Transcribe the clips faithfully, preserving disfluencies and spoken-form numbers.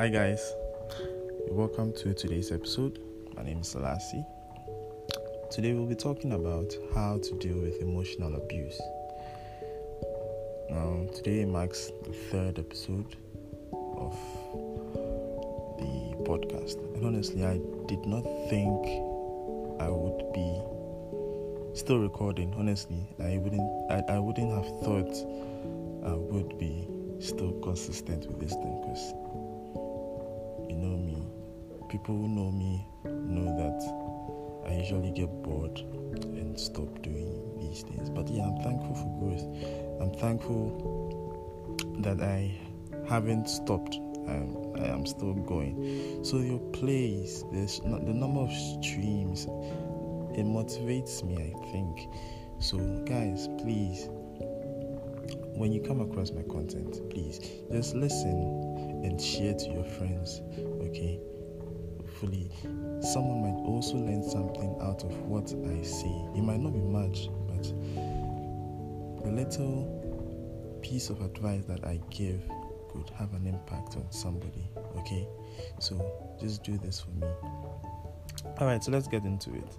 Hi guys, welcome to today's episode. My name is Selassie. Today we'll be talking about how to deal with emotional abuse. Now, today marks the third episode of the podcast, and honestly, I did not think I would be still recording. Honestly, I wouldn't, I, I wouldn't have thought I would be still consistent with this thing, because you know me, people who know me know that I usually get bored and stop doing these things. But yeah, I'm thankful for growth. I'm thankful that I haven't stopped. I'm, I am still going. So your plays, there's not, the number of streams, it motivates me, I think. So guys, please, when you come across my content, please just listen and share to your friends, okay? Hopefully, someone might also learn something out of what I say. It might not be much, but the little piece of advice that I give could have an impact on somebody, okay? So just do this for me. Alright, so let's get into it.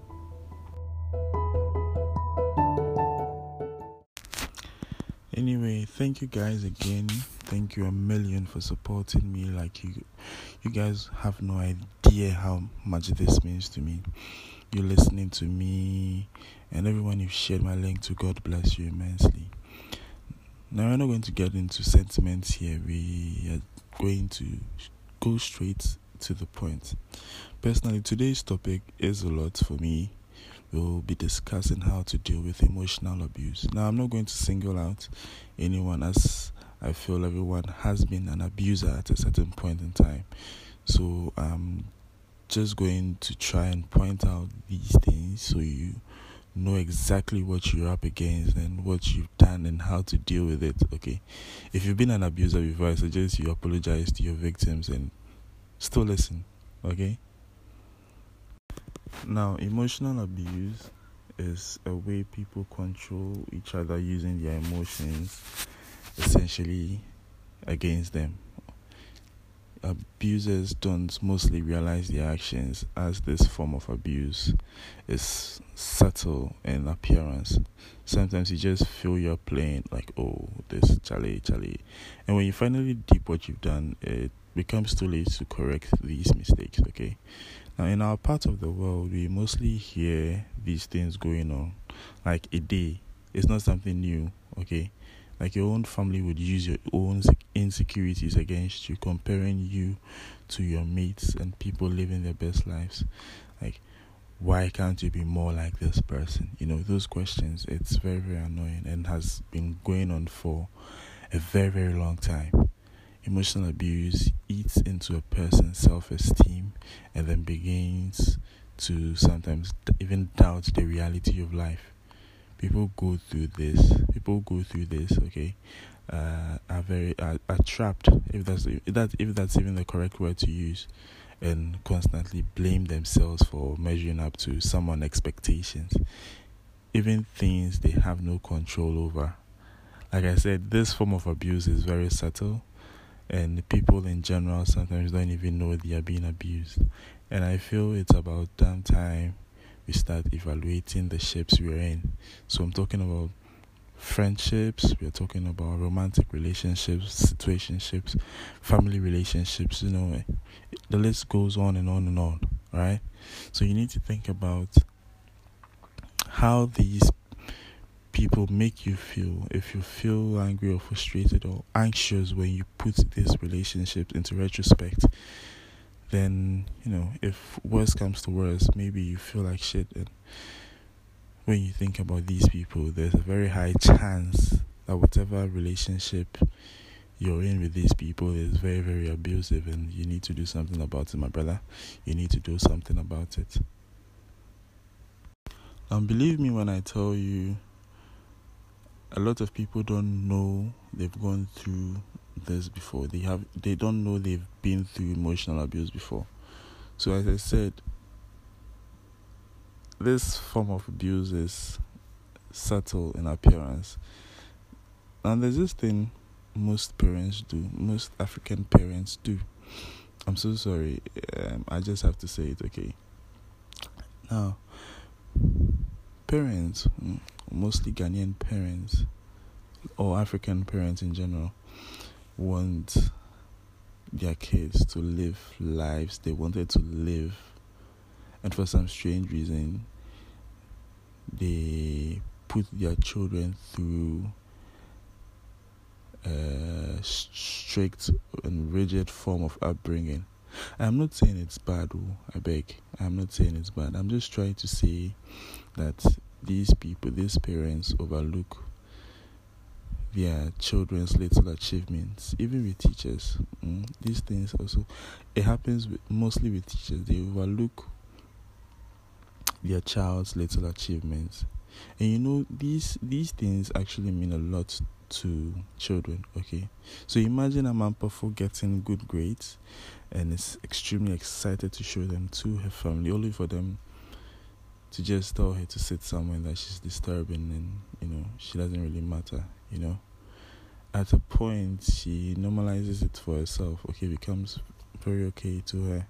Anyway, thank you guys again. Thank you a million for supporting me. Like you, you guys have no idea how much this means to me. You listening to me, and everyone you've shared my link to. God bless you immensely. Now we're not going to get into sentiments here. We are going to go straight to the point. Personally, today's topic is a lot for me. We'll be discussing how to deal with emotional abuse. Now, I'm not going to single out anyone, as I feel everyone has been an abuser at a certain point in time. So I'm just going to try and point out these things so you know exactly what you're up against and what you've done and how to deal with it, okay? If you've been an abuser before, I suggest you apologize to your victims and still listen, okay? Now, emotional abuse is a way people control each other using their emotions, essentially, against them. Abusers don't mostly realize their actions, as this form of abuse is subtle in appearance. Sometimes you just feel you're playing like, oh, this chale, chale. And when you finally deep what you've done, it becomes too late to correct these mistakes, okay? Now, in our part of the world, we mostly hear these things going on like a day. It's not something new, okay? Like your own family would use your own insecurities against you, comparing you to your mates and people living their best lives. Like, why can't you be more like this person? You know, those questions, it's very, very annoying and has been going on for a very, very long time. Emotional abuse eats into a person's self-esteem and then begins to sometimes even doubt the reality of life. People go through this. People go through this. Okay, uh, are very are, are trapped. If that's if that if that's even the correct word to use, and constantly blame themselves for measuring up to someone's expectations, even things they have no control over. Like I said, this form of abuse is very subtle. And people in general sometimes don't even know they are being abused. And I feel it's about damn time we start evaluating the ships we're in. So I'm talking about friendships, we're talking about romantic relationships, situationships, family relationships, you know, the list goes on and on and on, right? So you need to think about how these people make you feel. If you feel angry or frustrated or anxious when you put this relationship into retrospect, then, you know, if worse comes to worse, maybe you feel like shit. And when you think about these people, there's a very high chance that whatever relationship you're in with these people is very, very abusive, and you need to do something about it, my brother. You need to do something about it. And believe me when I tell you, a lot of people don't know they've gone through this before. They have, they don't know they've been through emotional abuse before. So as I said, this form of abuse is subtle in appearance. And there's this thing most parents do, most African parents do. I'm so sorry. Um, I just have to say it, okay? Now, parents, mm, mostly Ghanaian parents, or African parents in general, want their kids to live lives they wanted to live. And for some strange reason, they put their children through a strict and rigid form of upbringing. I'm not saying it's bad, oh, I beg. I'm not saying it's bad. I'm just trying to say that these people, these parents, overlook their children's little achievements, even with teachers. Mm, these things also, it happens with, mostly with teachers. They overlook their child's little achievements. And you know, these these things actually mean a lot to children, okay? So imagine a Mampafo getting good grades and is extremely excited to show them to her family, only for them to just tell her to sit somewhere that she's disturbing and, you know, she doesn't really matter, you know? At a point, she normalizes it for herself, okay? Becomes very okay to her.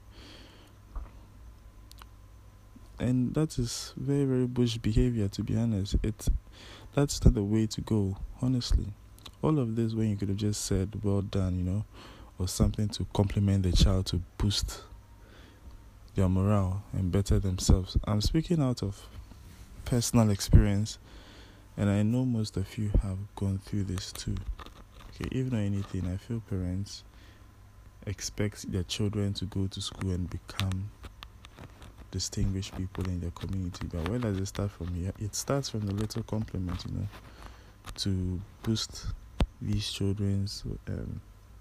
And that is very, very bush behavior, to be honest. It's, that's not the way to go, honestly. All of this when you could have just said, well done, you know, or something to compliment the child to boost their morale and better themselves. I'm speaking out of personal experience, and I know most of you have gone through this too. Okay, if not anything, I feel parents expect their children to go to school and become distinguished people in their community. But where does it start from here? It starts from the little compliment, you know, to boost these children's um,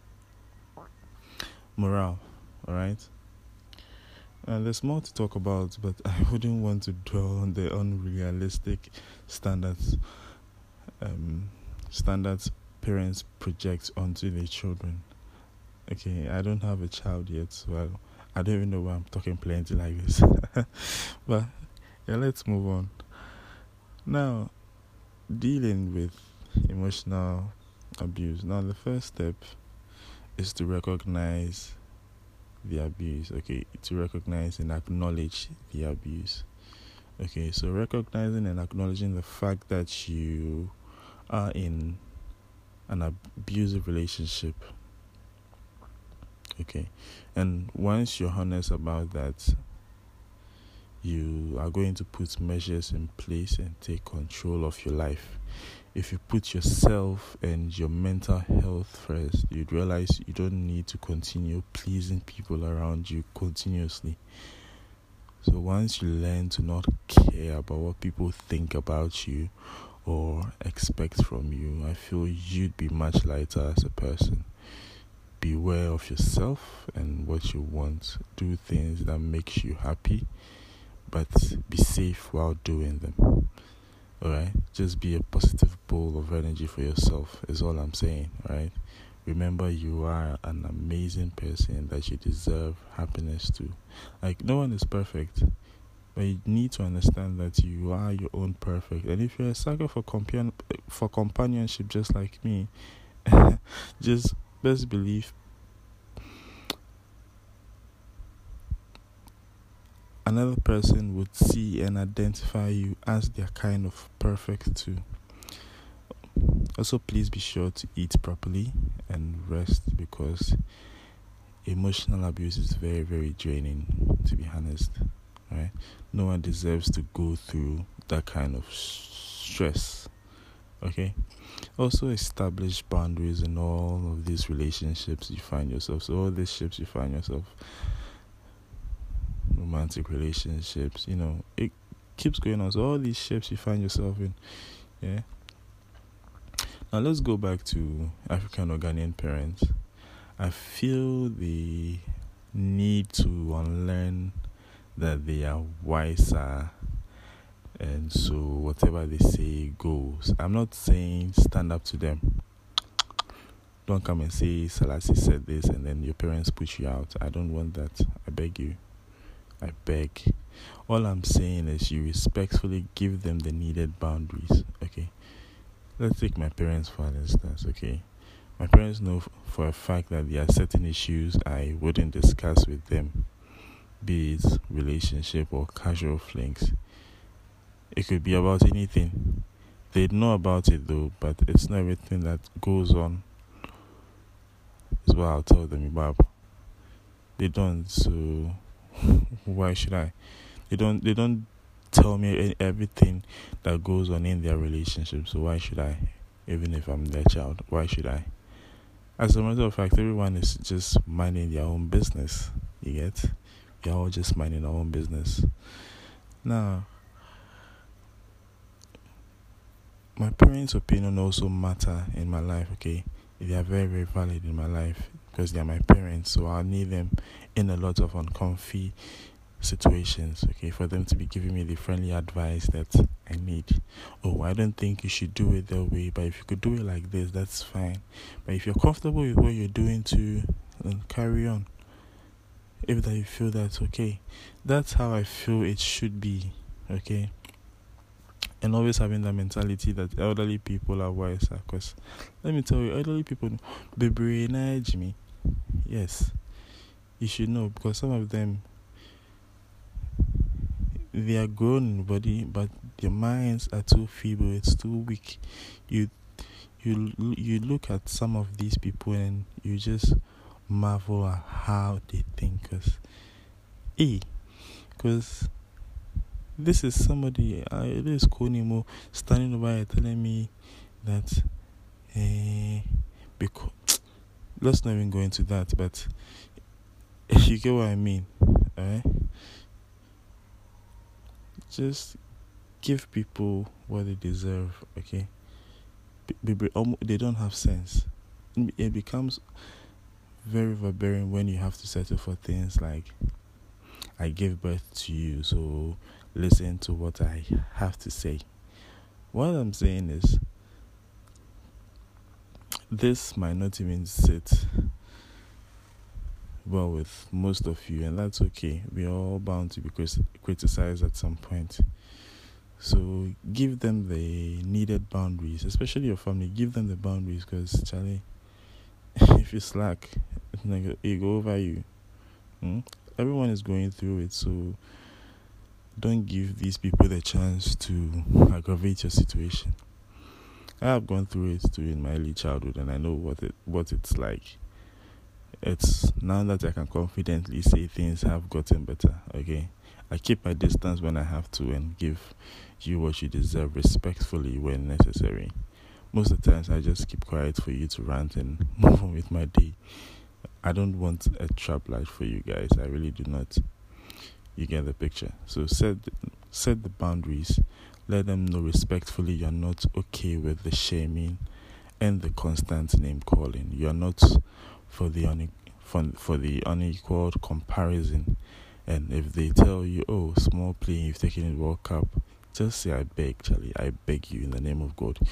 morale. All right. And there's more to talk about, but I wouldn't want to dwell on the unrealistic standards um, standards parents project onto their children. Okay, I don't have a child yet, so I, I don't even know why I'm talking plenty like this. But yeah, let's move on. Now, dealing with emotional abuse. Now, the first step is to recognize the abuse. Okay, to recognize and acknowledge the abuse. Okay, so recognizing and acknowledging the fact that you are in an abusive relationship. Okay, and once you're honest about that, you are going to put measures in place and take control of your life. If you put yourself and your mental health first, you'd realize you don't need to continue pleasing people around you continuously. So once you learn to not care about what people think about you or expect from you, I feel you'd be much lighter as a person. Beware of yourself and what you want. Do things that makes you happy, but be safe while doing them. Alright? Just be a positive bowl of energy for yourself is all I'm saying, right? Remember, you are an amazing person that you deserve happiness to. Like, no one is perfect, but you need to understand that you are your own perfect. And if you're a sucker for compan- for companionship just like me, just best believe another person would see and identify you as their kind of perfect too. Also, please be sure to eat properly and rest, because emotional abuse is very, very draining, to be honest. Right? No one deserves to go through that kind of stress. Okay? Also, establish boundaries in all of these relationships you find yourself. So all these ships you find yourself, romantic relationships, you know, it keeps going on. So all these ships you find yourself in, yeah. Now let's go back to African or Ghanaian parents. I feel the need to unlearn that they are wiser, and so whatever they say goes. I'm not saying stand up to them. Don't come and say Selassie said this and then your parents put you out. I don't want that. I beg you. I beg. All I'm saying is you respectfully give them the needed boundaries. Okay. Let's take my parents for instance. Okay. My parents know for a fact that there are certain issues I wouldn't discuss with them, be it relationship or casual flings. It could be about anything. They know about it though, but it's not everything that goes on is what I'll tell them about. They don't, so why should I? They don't. They don't tell me everything that goes on in their relationship. So why should I? Even if I'm their child, why should I? As a matter of fact, everyone is just minding their own business. You get? We're all just minding our own business. Now, my parents' opinion also matter in my life. Okay, they are very, very valid in my life because they are my parents. So I need them in a lot of uncomfy situations, okay, for them to be giving me the friendly advice that I need. Oh, I don't think you should do it that way, but if you could do it like this, that's fine. But if you're comfortable with what you're doing, to uh, carry on. If that you feel that's okay, that's how I feel it should be, okay. And always having that mentality that elderly people are wiser. Because let me tell you, elderly people, baby, me. Yes, you should know, because some of them, they are grown in body, but their minds are too feeble. It's too weak. You, you, you look at some of these people and you just marvel at how they think. Cause, eh, cause this is somebody. Uh, this is Konimo standing over here telling me that. Eh, because let's not even go into that. But you get what I mean, alright? Just give people what they deserve, okay? They don't have sense. It becomes very barbarian when you have to settle for things like, I gave birth to you, so listen to what I have to say. What I'm saying is, this might not even sit well with most of you, and that's okay. We're all bound to be criticized at some point. So give them the needed boundaries, especially your family. Give them the boundaries, because Charlie, if you slack, it go over you. Hmm? Everyone is going through it, so don't give these people the chance to aggravate your situation. I have gone through it too in my early childhood, and I know what it what it's like. It's now that I can confidently say things have gotten better, okay? I keep my distance when I have to and give you what you deserve respectfully when necessary. Most of the times I just keep quiet for you to rant and move on with my day. I don't want a trap light for you guys. I really do not. You get the picture. So set set the boundaries. Let them know respectfully you're not okay with the shaming and the constant name calling. You're not for the une- for, for the unequal comparison. And if they tell you, oh, small play, you've taken it World Cup, just say, I beg, Charlie, I beg you in the name of God.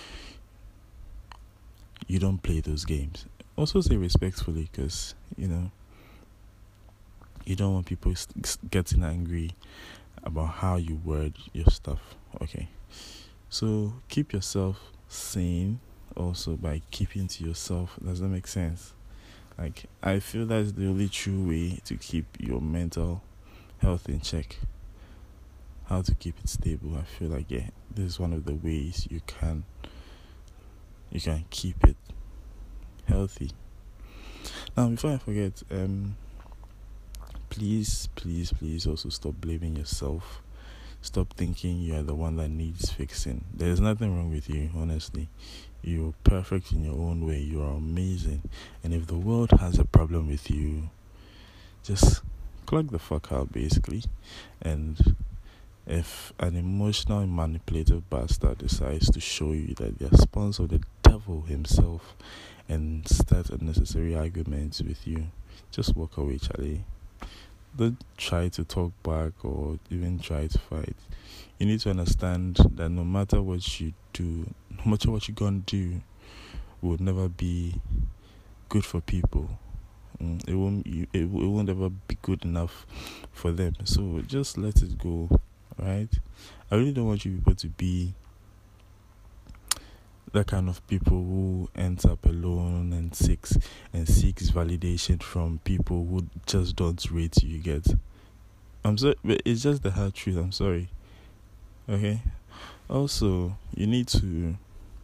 You don't play those games. Also say respectfully, because, you know, you don't want people getting angry about how you word your stuff, okay? So keep yourself sane also by keeping to yourself. Does that make sense? Like, I feel that's the only true way to keep your mental health in check. How to keep it stable. I feel like, yeah, this is one of the ways you can you can keep it healthy. Now, before I forget, um please, please, please also stop blaming yourself. Stop thinking you are the one that needs fixing. There's nothing wrong with you, honestly. You're perfect in your own way. You are amazing. And if the world has a problem with you, just clock the fuck out, basically. And if an emotional and manipulative bastard decides to show you that they're sponsor of the devil himself and start unnecessary arguments with you, just walk away, Charlie. Don't try to talk back or even try to fight. You need to understand that no matter what you do, no matter what you're gonna do, will never be good for people. Mm, it won't. It, it won't ever be good enough for them. So just let it go, right? I really don't want you people to be that kind of people who ends up alone and seeks and seeks validation from people who just don't rate you. You get? I'm sorry, but it's just the hard truth. I'm sorry. Okay. Also, you need to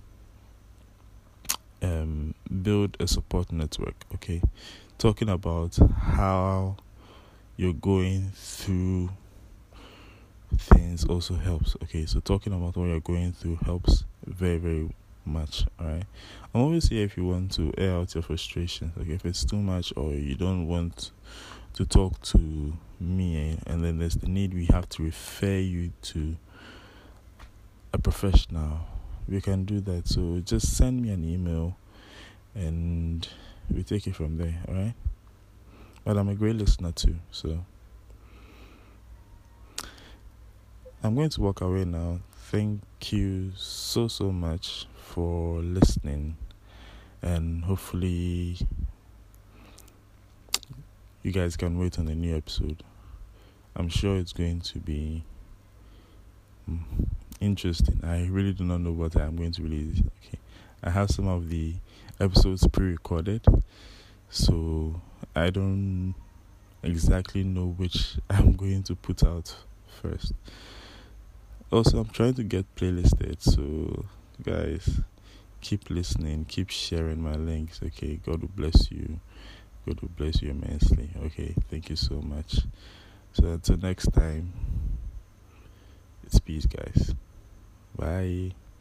um build a support network. Okay, talking about how you're going through things also helps. Okay, so talking about what you're going through helps very very much. All right, I'm always here if you want to air out your frustrations. Okay, if it's too much or you don't want to talk to me, and then there's the need, we have to refer you to a professional, we can do that. So just send me an email and we take it from there. All right, but I'm a great listener too, so I'm going to walk away now. Thank you so so much for listening, and hopefully you guys can wait on a new episode. I'm sure it's going to be mm, interesting. I really do not know what I'm going to release. Okay, I have some of the episodes pre-recorded, so I don't exactly know which I'm going to put out first. Also, I'm trying to get playlisted, so guys, keep listening, keep sharing my links. Okay, God will bless you. God will bless you immensely. Okay, thank you so much. So until next time, it's peace, guys. Bye.